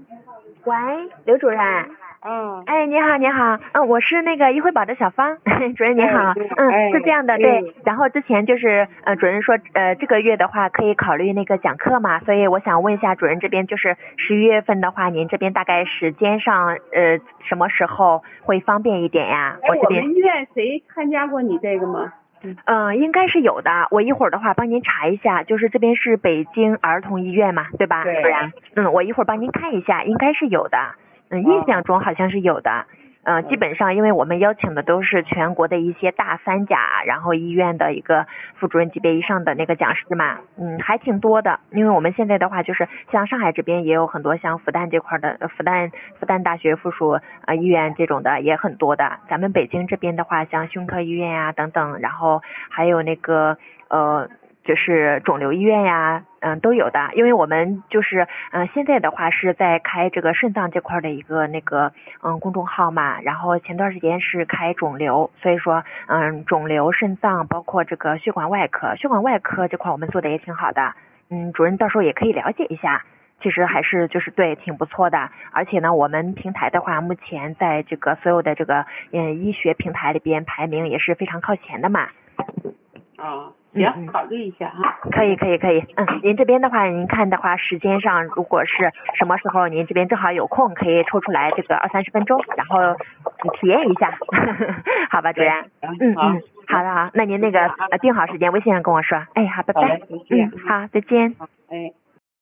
喂，刘主任。 嗯， 哎，你好，你好，我是那个一辉宝的小芳，主任你好，是这样的，对，然后之前就是主任说这个月的话可以考虑那个讲课嘛，所以我想问一下主任这边就是11月份的话，您这边大概时间上什么时候会方便一点呀？ 我们医院谁参加过你这个吗？ 应该是有的，我一会儿的话帮您查一下，就是这边是北京儿童医院嘛，对吧？ 对。 我一会儿帮您看一下，应该是有的。印象中好像是有的。基本上因为我们邀请的都是全国的一些大三甲，然后医院的一个副主任级别以上的那个讲师嘛，还挺多的。因为我们现在的话就是像上海这边也有很多像复旦这块的复旦大学附属医院这种的也很多的。咱们北京这边的话，像胸科医院呀等等，然后还有那个就是肿瘤医院呀，都有的。因为我们就是现在的话是在开这个肾脏这块的一个那个公众号嘛，然后前段时间是开肿瘤，所以说肿瘤、肾脏包括这个血管外科这块我们做的也挺好的。主任到时候也可以了解一下。其实还是就是对挺不错的，而且呢，我们平台的话，目前在这个所有的这个医学平台里边排名也是非常靠前的嘛。 行，考虑一下哈。 可以。您这边的话，您看的话，时间上如果是什么时候您这边正好有空，可以抽出来这个20-30分钟，然后你体验一下，好吧，主任？好的好，那您那个定好时间，微信上跟我说。哎，好，拜拜。 好， 好，再见。 哎。